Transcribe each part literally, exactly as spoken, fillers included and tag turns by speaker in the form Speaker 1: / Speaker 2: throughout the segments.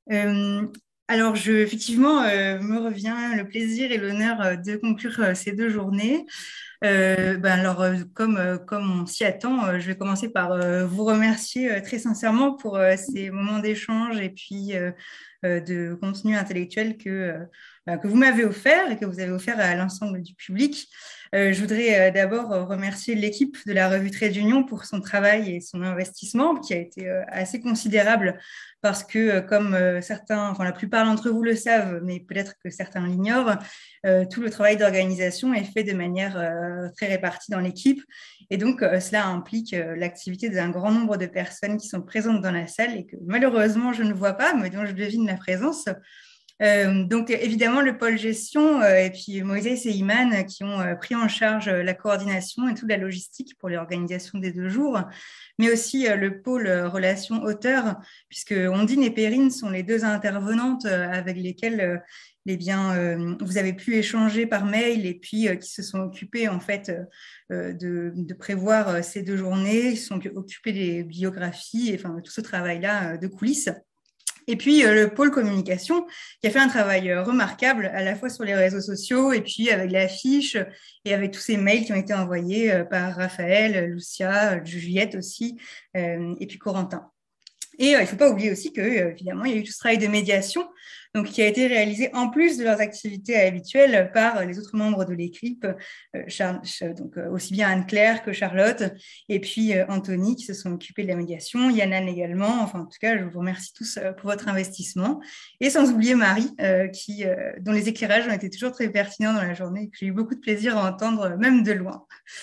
Speaker 1: Euh, alors, je, effectivement, euh, me revient le plaisir et l'honneur euh, de conclure euh, ces deux journées. Euh, ben alors, euh, comme, euh, comme on s'y attend, euh, je vais commencer par euh, vous remercier euh, très sincèrement pour euh, ces moments d'échange et puis euh, euh, de contenu intellectuel que, euh, ben, que vous m'avez offert et que vous avez offert à l'ensemble du public. Euh, je voudrais euh, d'abord euh, remercier l'équipe de la revue Trait d'Union pour son travail et son investissement qui a été euh, assez considérable parce que, euh, comme euh, certains, enfin la plupart d'entre vous le savent, mais peut-être que certains l'ignorent, euh, tout le travail d'organisation est fait de manière euh, très répartie dans l'équipe. Et donc, euh, cela implique euh, l'activité d'un grand nombre de personnes qui sont présentes dans la salle et que malheureusement, je ne vois pas, mais dont je devine la présence. Euh, donc, évidemment, le pôle gestion euh, et puis Moïse et Iman qui ont euh, pris en charge euh, la coordination et toute la logistique pour l'organisation des deux jours, mais aussi euh, le pôle euh, relations auteurs, puisque Ondine et Perrine sont les deux intervenantes euh, avec lesquelles euh, eh bien, euh, vous avez pu échanger par mail et puis euh, qui se sont occupés en fait euh, de, de prévoir euh, ces deux journées, ils se sont occupés des biographies, et, enfin tout ce travail-là euh, de coulisses. Et puis, euh, le pôle communication, qui a fait un travail euh, remarquable, à la fois sur les réseaux sociaux, et puis avec l'affiche, et avec tous ces mails qui ont été envoyés euh, par Raphaël, Lucia, Juliette aussi, euh, et puis Corentin. Et euh, il ne faut pas oublier aussi que, euh, évidemment, il y a eu tout ce travail de médiation, donc qui a été réalisé en plus de leurs activités habituelles par les autres membres de l'équipe, euh, Char- donc euh, aussi bien Anne-Claire que Charlotte, et puis euh, Anthony qui se sont occupés de la médiation, Yannan également. Enfin, en tout cas, je vous remercie tous euh, pour votre investissement, et sans oublier Marie, euh, qui, euh, dont les éclairages ont été toujours très pertinents dans la journée, et que j'ai eu beaucoup de plaisir à entendre, même de loin.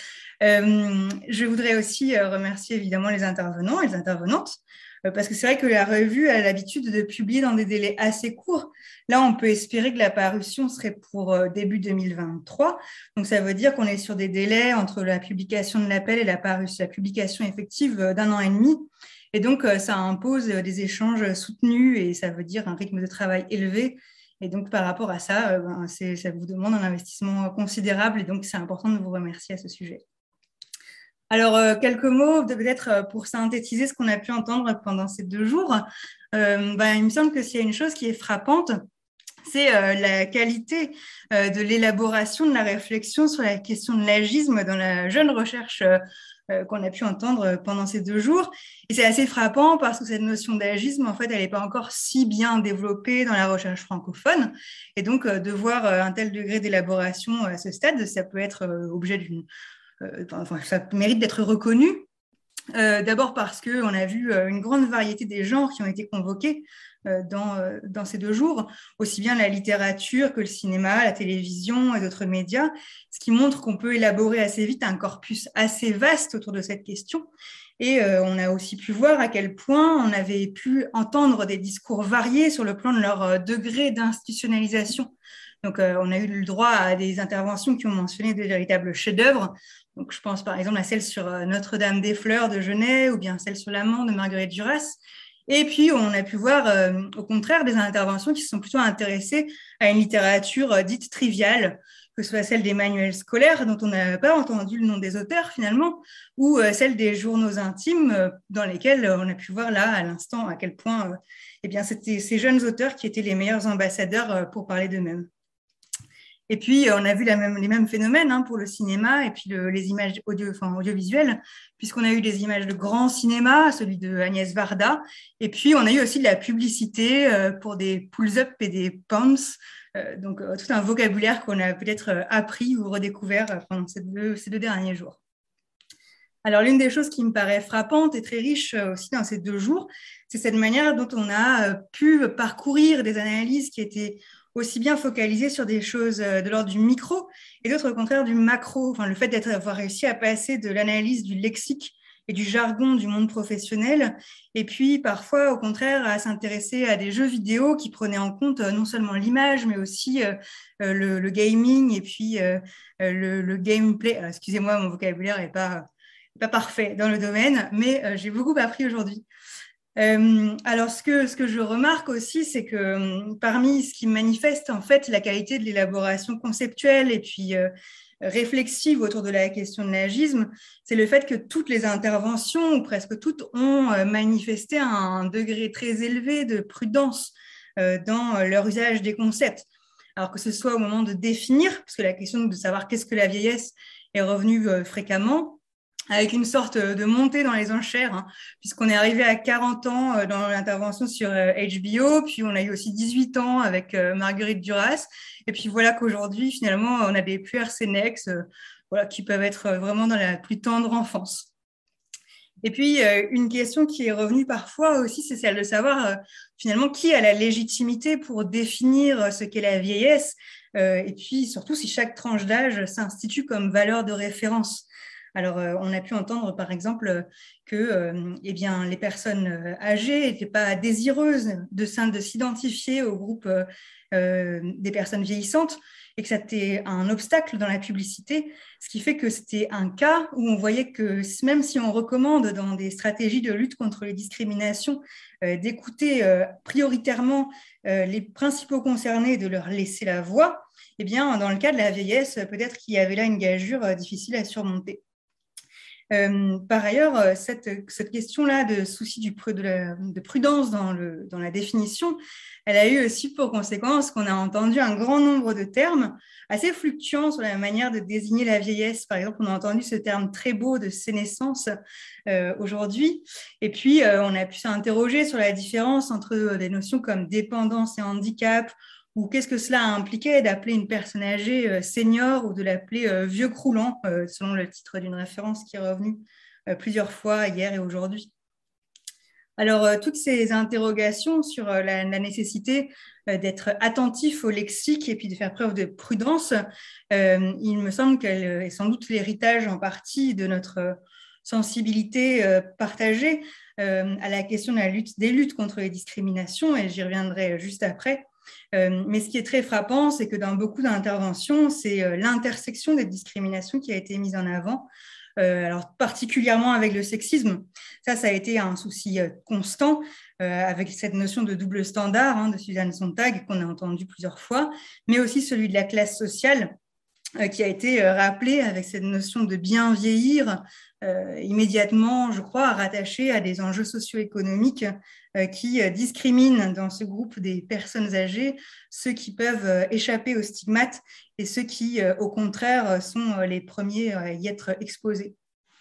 Speaker 1: Euh, je voudrais aussi euh, remercier évidemment les intervenants et les intervenantes, euh, parce que c'est vrai que la revue a l'habitude de publier dans des délais assez courts. Là, on peut espérer que la parution serait pour euh, début deux mille vingt-trois. Donc, ça veut dire qu'on est sur des délais entre la publication de l'appel et la, parution, la publication effective euh, d'un an et demi. Et donc, euh, ça impose euh, des échanges soutenus et ça veut dire un rythme de travail élevé. Et donc, par rapport à ça, euh, ben, c'est, ça vous demande un investissement considérable et donc c'est important de vous remercier à ce sujet. Alors, euh, quelques mots peut-être euh, pour synthétiser ce qu'on a pu entendre pendant ces deux jours. Euh, ben, il me semble que s'il y a une chose qui est frappante, c'est euh, la qualité euh, de l'élaboration de la réflexion sur la question de l'agisme dans la jeune recherche euh, euh, qu'on a pu entendre pendant ces deux jours. Et c'est assez frappant parce que cette notion d'agisme, en fait, elle n'est pas encore si bien développée dans la recherche francophone. Et donc, euh, de voir euh, un tel degré d'élaboration à ce stade, ça peut être euh, objet d'une euh, enfin, ça mérite d'être reconnu. Euh, D'abord parce qu'on a vu euh, une grande variété des genres qui ont été convoqués euh, dans, euh, dans ces deux jours, aussi bien la littérature que le cinéma, la télévision et d'autres médias, ce qui montre qu'on peut élaborer assez vite un corpus assez vaste autour de cette question. Et euh, on a aussi pu voir à quel point on avait pu entendre des discours variés sur le plan de leur euh, degré d'institutionnalisation. Donc, euh, on a eu le droit à des interventions qui ont mentionné de véritables chefs-d'œuvre. Donc, je pense par exemple à celle sur euh, Notre-Dame des Fleurs de Genet ou bien celle sur l'amant de Marguerite Duras. Et puis, on a pu voir, euh, au contraire, des interventions qui se sont plutôt intéressées à une littérature euh, dite triviale, que ce soit celle des manuels scolaires, dont on n'a pas entendu le nom des auteurs finalement, ou euh, celle des journaux intimes, euh, dans lesquels euh, on a pu voir là, à l'instant, à quel point euh, eh bien, c'était ces jeunes auteurs qui étaient les meilleurs ambassadeurs euh, pour parler d'eux-mêmes. Et puis, on a vu la même, les mêmes phénomènes hein, pour le cinéma et puis le, les images audio, enfin, audiovisuelles, puisqu'on a eu des images de grand cinéma, celui de Agnès Varda, et puis on a eu aussi de la publicité euh, pour des pulls-up et des pumps, euh, donc euh, tout un vocabulaire qu'on a peut-être euh, appris ou redécouvert pendant ces deux, ces deux derniers jours. Alors, l'une des choses qui me paraît frappante et très riche euh, aussi dans ces deux jours, c'est cette manière dont on a euh, pu parcourir des analyses qui étaient aussi bien focalisées sur des choses euh, de l'ordre du micro et d'autres au contraire du macro. Enfin, le fait d'avoir réussi à passer de l'analyse du lexique et du jargon du monde professionnel, et puis parfois au contraire à s'intéresser à des jeux vidéo qui prenaient en compte euh, non seulement l'image, mais aussi euh, le, le gaming et puis euh, le, le gameplay. Alors, excusez-moi, mon vocabulaire n'est pas pas parfait dans le domaine, mais euh, j'ai beaucoup appris aujourd'hui. Euh, alors, ce que, ce que je remarque aussi, c'est que euh, parmi ce qui manifeste en fait la qualité de l'élaboration conceptuelle et puis euh, réflexive autour de la question de l'agisme, c'est le fait que toutes les interventions, ou presque toutes, ont euh, manifesté un degré très élevé de prudence euh, dans leur usage des concepts. Alors que ce soit au moment de définir, parce que la question de savoir qu'est-ce que la vieillesse est revenue euh, fréquemment, avec une sorte de montée dans les enchères, hein, puisqu'on est arrivé à quarante ans euh, dans l'intervention sur euh, H B O, puis on a eu aussi dix-huit ans avec euh, Marguerite Duras, et puis voilà qu'aujourd'hui, finalement, on a des puers sénèques euh, voilà, qui peuvent être vraiment dans la plus tendre enfance. Et puis, euh, une question qui est revenue parfois aussi, c'est celle de savoir euh, finalement qui a la légitimité pour définir ce qu'est la vieillesse, euh, et puis surtout si chaque tranche d'âge s'institue comme valeur de référence. Alors, euh, on a pu entendre par exemple que euh, eh bien, les personnes âgées n'étaient pas désireuses de, de s'identifier au groupe euh, euh, des personnes vieillissantes, et que c'était un obstacle dans la publicité, ce qui fait que c'était un cas où on voyait que même si on recommande dans des stratégies de lutte contre les discriminations euh, d'écouter euh, prioritairement euh, les principaux concernés et de leur laisser la voix, eh bien, dans le cas de la vieillesse, peut-être qu'il y avait là une gageure euh, difficile à surmonter. Euh, par ailleurs, cette, cette question-là de souci du, de, la, de prudence dans, le, dans la définition, elle a eu aussi pour conséquence qu'on a entendu un grand nombre de termes assez fluctuants sur la manière de désigner la vieillesse. Par exemple, on a entendu ce terme très beau de sénescence euh, aujourd'hui. Et puis, euh, on a pu s'interroger sur la différence entre des notions comme dépendance et handicap, ou qu'est-ce que cela impliquait d'appeler une personne âgée euh, senior ou de l'appeler euh, vieux croulant, euh, selon le titre d'une référence qui est revenue euh, plusieurs fois hier et aujourd'hui. Alors, euh, toutes ces interrogations sur euh, la, la nécessité euh, d'être attentif au lexique et puis de faire preuve de prudence, euh, il me semble qu'elle est sans doute l'héritage en partie de notre sensibilité euh, partagée euh, à la question de la lutte, des luttes contre les discriminations, et j'y reviendrai juste après. Euh, mais ce qui est très frappant, c'est que dans beaucoup d'interventions, c'est euh, l'intersection des discriminations qui a été mise en avant, euh, alors particulièrement avec le sexisme. Ça, ça a été un souci euh, constant euh, avec cette notion de double standard hein, de Suzanne Sontag qu'on a entendu plusieurs fois, mais aussi celui de la classe sociale euh, qui a été euh, rappelé avec cette notion de bien vieillir, euh, immédiatement, je crois, rattaché à des enjeux socio-économiques euh, qui euh, discriminent dans ce groupe des personnes âgées ceux qui peuvent euh, échapper aux stigmates et ceux qui, euh, au contraire, sont euh, les premiers à y être exposés.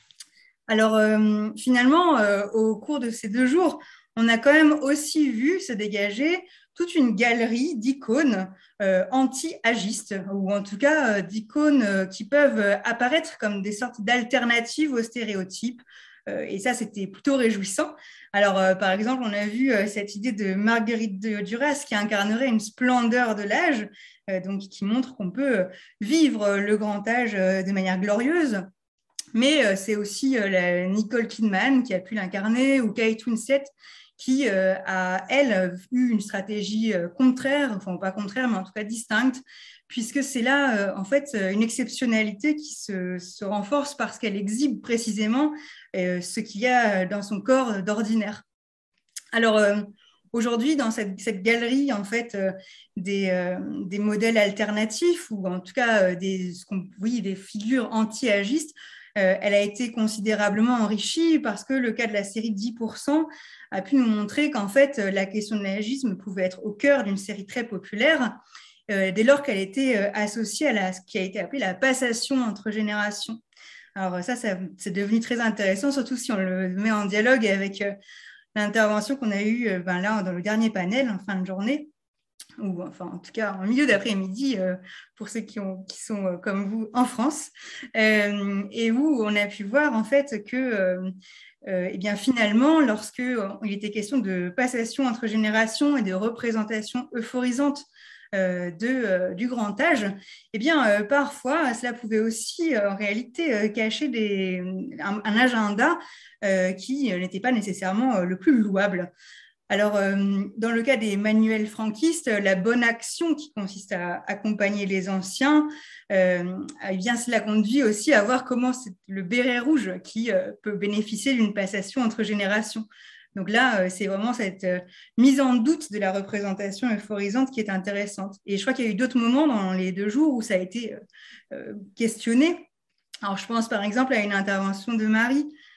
Speaker 1: Alors, euh, finalement, euh, au cours de ces deux jours, on a quand même aussi vu se dégager toute une galerie d'icônes euh, anti-agistes, ou en tout cas euh, d'icônes euh, qui peuvent euh, apparaître comme des sortes d'alternatives aux stéréotypes. Euh, et ça, c'était plutôt réjouissant. Alors, euh, par exemple, on a vu euh, cette idée de Marguerite de Duras qui incarnerait une splendeur de l'âge, euh, donc qui montre qu'on peut vivre le grand âge euh, de manière glorieuse. Mais euh, c'est aussi euh, la Nicole Kidman qui a pu l'incarner, ou Kate Winslet, qui euh, a, elle, eu une stratégie euh, contraire, enfin pas contraire, mais en tout cas distincte, puisque c'est là, euh, en fait, une exceptionnalité qui se, se renforce parce qu'elle exhibe précisément euh, ce qu'il y a dans son corps d'ordinaire. Alors, euh, aujourd'hui, dans cette, cette, galerie, en fait, euh, des, euh, des modèles alternatifs, ou en tout cas euh, des, ce qu'on, oui, des figures anti-agistes, euh, elle a été considérablement enrichie parce que le cas de la série dix pour cent a pu nous montrer qu'en fait, la question de l'agisme pouvait être au cœur d'une série très populaire euh, dès lors qu'elle était euh, associée à la, ce qui a été appelé la passation entre générations. Alors ça, ça c'est devenu très intéressant, surtout si on le met en dialogue avec euh, l'intervention qu'on a eue euh, ben là, dans le dernier panel en fin de journée, ou enfin en tout cas en milieu d'après-midi euh, pour ceux qui, ont, qui sont euh, comme vous en France, euh, et où on a pu voir en fait que euh, euh, eh bien, finalement, lorsque euh, il était question de passation entre générations et de représentation euphorisante euh, de, euh, du grand âge, eh bien, euh, parfois, cela pouvait aussi euh, en réalité euh, cacher des, un, un agenda euh, qui n'était pas nécessairement euh, le plus louable. Alors, euh, dans le cas des manuels franquistes, la bonne action qui consiste à accompagner les anciens, euh, eh bien, cela conduit aussi à voir comment c'est le béret rouge qui euh, peut bénéficier d'une passation entre générations. Donc là, euh, c'est vraiment cette euh, mise en doute de la représentation euphorisante qui est intéressante. Et je crois qu'il y a eu d'autres moments dans les deux jours où ça a été euh, questionné. Alors, je pense par exemple à une intervention de Marie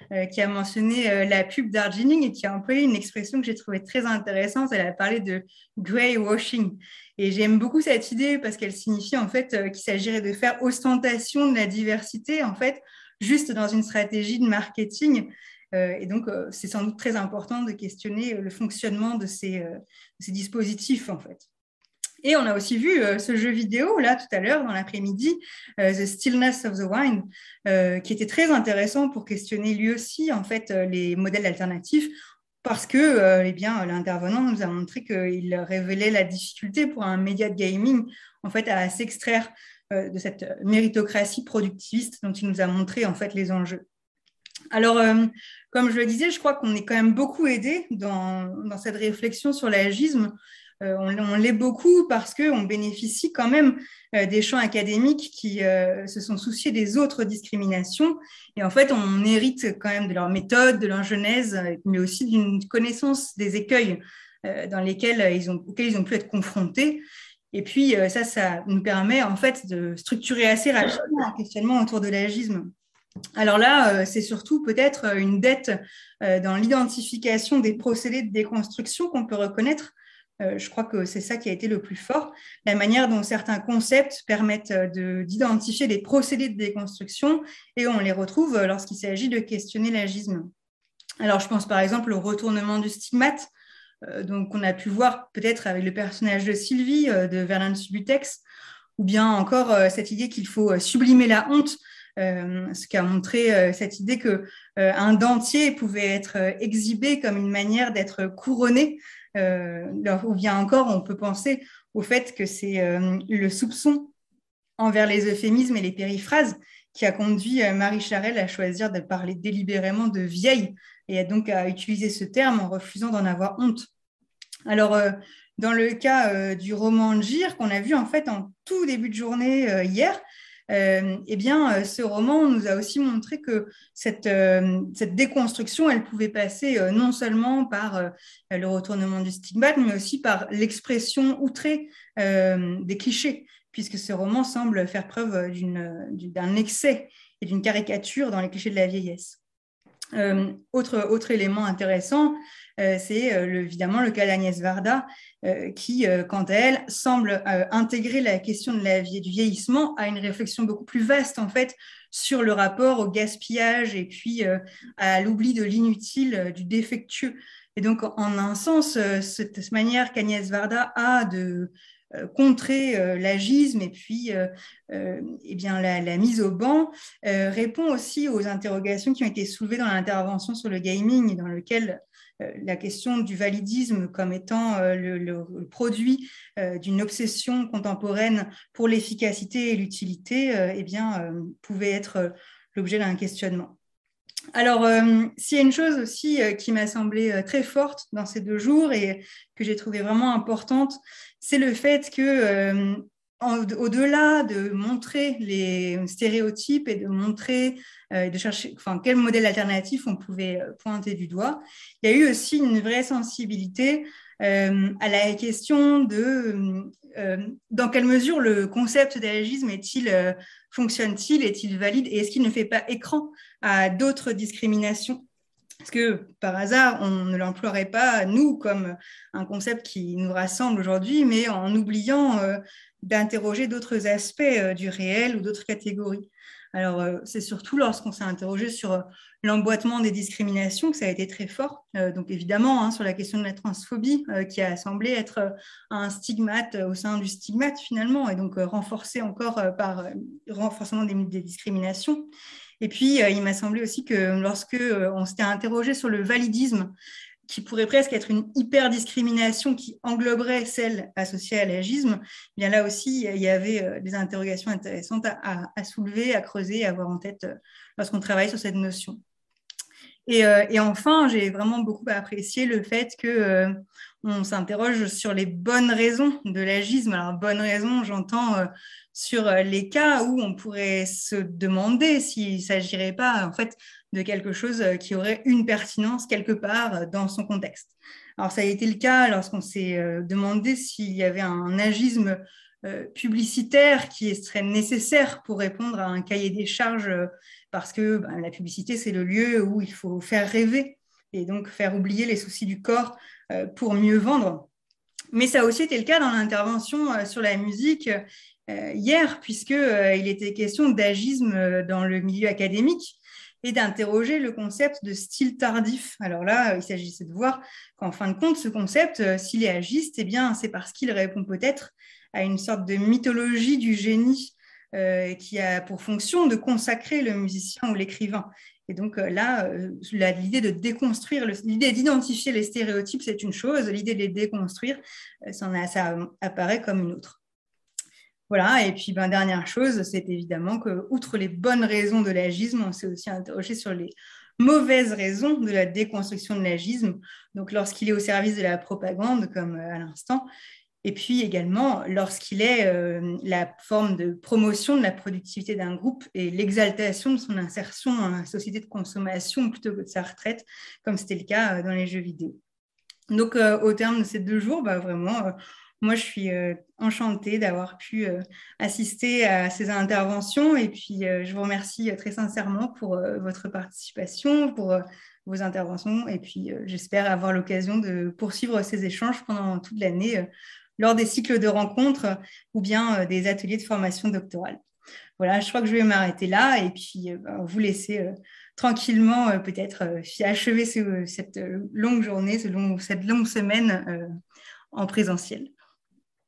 Speaker 1: euh, qui a mentionné euh, la pub Darjeeling et qui a employé une expression que j'ai trouvée très intéressante. Elle a parlé de grey washing. Et j'aime beaucoup cette idée parce qu'elle signifie en fait euh, qu'il s'agirait de faire ostentation de la diversité, en fait, juste dans une stratégie de marketing. Euh, et donc, euh, c'est sans doute très important de questionner le fonctionnement de ces, euh, de ces dispositifs, en fait. Et on a aussi vu euh, ce jeu vidéo, là, tout à l'heure, dans l'après-midi, euh, The Stillness of the Wine, euh, qui était très intéressant pour questionner lui aussi, en fait, euh, les modèles alternatifs, parce que euh, eh bien, l'intervenant nous a montré qu'il révélait la difficulté pour un média de gaming, en fait, à s'extraire euh, de cette méritocratie productiviste dont il nous a montré, en fait, les enjeux. Alors, euh, comme je le disais, je crois qu'on est quand même beaucoup aidé dans, dans cette réflexion sur l'agisme. Euh, on, on l'est beaucoup parce qu'on bénéficie quand même euh, des champs académiques qui euh, se sont souciés des autres discriminations. Et en fait, on hérite quand même de leur méthode, de leur genèse, mais aussi d'une connaissance des écueils euh, dans lesquels ils ont, auxquels ils ont pu être confrontés. Et puis, euh, ça, ça nous permet en fait de structurer assez rapidement un questionnement autour de l'agisme. Alors là, euh, c'est surtout peut-être une dette euh, dans l'identification des procédés de déconstruction qu'on peut reconnaître. Euh, je crois que c'est ça qui a été le plus fort, la manière dont certains concepts permettent de, d'identifier des procédés de déconstruction et on les retrouve lorsqu'il s'agit de questionner l'agisme. Alors, je pense par exemple au retournement du stigmate, euh, donc on a pu voir peut-être avec le personnage de Sylvie, euh, de Verlaine Subutex, ou bien encore euh, cette idée qu'il faut sublimer la honte, Euh, ce qui a montré euh, cette idée qu'un euh, dentier pouvait être euh, exhibé comme une manière d'être couronné, euh, ou bien encore on peut penser au fait que c'est euh, le soupçon envers les euphémismes et les périphrases qui a conduit euh, Marie Charelle à choisir de parler délibérément de vieille et donc à utiliser ce terme en refusant d'en avoir honte. Alors, euh, dans le cas euh, du roman de Gire qu'on a vu en fait en tout début de journée euh, hier, euh, eh bien, euh, ce roman nous a aussi montré que cette, euh, cette déconstruction, elle pouvait passer euh, non seulement par euh, le retournement du stigmate, mais aussi par l'expression outrée euh, des clichés, puisque ce roman semble faire preuve d'une, d'un excès et d'une caricature dans les clichés de la vieillesse. Euh, autre, autre élément intéressant, euh, c'est euh, le, évidemment le cas d'Agnès Varda, euh, qui, euh, quant à elle, semble euh, intégrer la question de la vie, du vieillissement à une réflexion beaucoup plus vaste, en fait, sur le rapport au gaspillage et puis euh, à l'oubli de l'inutile, euh, du défectueux. Et donc, en un sens, euh, cette, cette manière qu'Agnès Varda a de euh, contrer euh, l'agisme et puis euh, euh, eh bien, la, la mise au banc euh, répond aussi aux interrogations qui ont été soulevées dans l'intervention sur le gaming, dans lequel euh, la question du validisme comme étant euh, le, le, le produit euh, d'une obsession contemporaine pour l'efficacité et l'utilité euh, eh bien, euh, pouvait être euh, l'objet d'un questionnement. Alors, euh, s'il y a une chose aussi euh, qui m'a semblé euh, très forte dans ces deux jours et que j'ai trouvé vraiment importante, c'est le fait que, euh, en, au-delà de montrer les stéréotypes et de montrer, euh, de chercher, enfin, quel modèle alternatif on pouvait pointer du doigt, il y a eu aussi une vraie sensibilité euh, à la question de euh, dans quelle mesure le concept d'agisme est-il, euh, fonctionne-t-il, est-il valide et est-ce qu'il ne fait pas écran à d'autres discriminations. Parce que par hasard, on ne l'emploierait pas, nous, comme un concept qui nous rassemble aujourd'hui, mais en oubliant euh, d'interroger d'autres aspects euh, du réel ou d'autres catégories. Alors, euh, c'est surtout lorsqu'on s'est interrogé sur euh, l'emboîtement des discriminations que ça a été très fort. Euh, donc, évidemment, hein, sur la question de la transphobie, euh, qui a semblé être euh, un stigmate au sein du stigmate, finalement, et donc euh, renforcé encore euh, par euh, renforcement des, des discriminations. Et puis, euh, il m'a semblé aussi que lorsque euh, on s'était interrogé sur le validisme, qui pourrait presque être une hyper-discrimination qui engloberait celle associée à l'agisme, bien là aussi, il y avait euh, des interrogations intéressantes à, à, à soulever, à creuser, à avoir en tête euh, lorsqu'on travaille sur cette notion. Et, euh, et enfin, j'ai vraiment beaucoup apprécié le fait que euh, on s'interroge sur les bonnes raisons de l'agisme. Alors, bonnes raisons, j'entends euh, sur les cas où on pourrait se demander s'il ne s'agirait pas en fait de quelque chose qui aurait une pertinence quelque part dans son contexte. Alors, ça a été le cas lorsqu'on s'est euh, demandé s'il y avait un agisme euh, publicitaire qui serait nécessaire pour répondre à un cahier des charges, euh, parce que ben, la publicité, c'est le lieu où il faut faire rêver et donc faire oublier les soucis du corps euh, pour mieux vendre. Mais ça a aussi été le cas dans l'intervention euh, sur la musique euh, hier, puisqu'il euh, était question d'agisme euh, dans le milieu académique et d'interroger le concept de style tardif. Alors là, il s'agissait de voir qu'en fin de compte, ce concept, euh, s'il est agiste, eh bien, c'est parce qu'il répond peut-être à une sorte de mythologie du génie euh, qui a pour fonction de consacrer le musicien ou l'écrivain. Et donc euh, là, euh, l'idée de déconstruire, l'idée d'identifier les stéréotypes, c'est une chose, l'idée de les déconstruire, euh, ça, en a, ça apparaît comme une autre. Voilà, et puis ben, dernière chose, c'est évidemment que, outre les bonnes raisons de l'agisme, on s'est aussi interrogé sur les mauvaises raisons de la déconstruction de l'agisme, donc lorsqu'il est au service de la propagande, comme à l'instant, et puis également lorsqu'il est euh, la forme de promotion de la productivité d'un groupe et l'exaltation de son insertion dans la société de consommation plutôt que de sa retraite, comme c'était le cas dans les jeux vidéo. Donc, euh, au terme de ces deux jours, bah, vraiment, euh, moi, je suis euh, enchantée d'avoir pu euh, assister à ces interventions. Et puis, euh, je vous remercie très sincèrement pour euh, votre participation, pour euh, vos interventions. Et puis, euh, j'espère avoir l'occasion de poursuivre ces échanges pendant toute l'année euh, lors des cycles de rencontres euh, ou bien euh, des ateliers de formation doctorale. Voilà, je crois que je vais m'arrêter là et puis euh, bah, vous laisser euh, tranquillement euh, peut-être euh, achever ce, cette longue journée, ce long, cette longue semaine euh, en présentiel.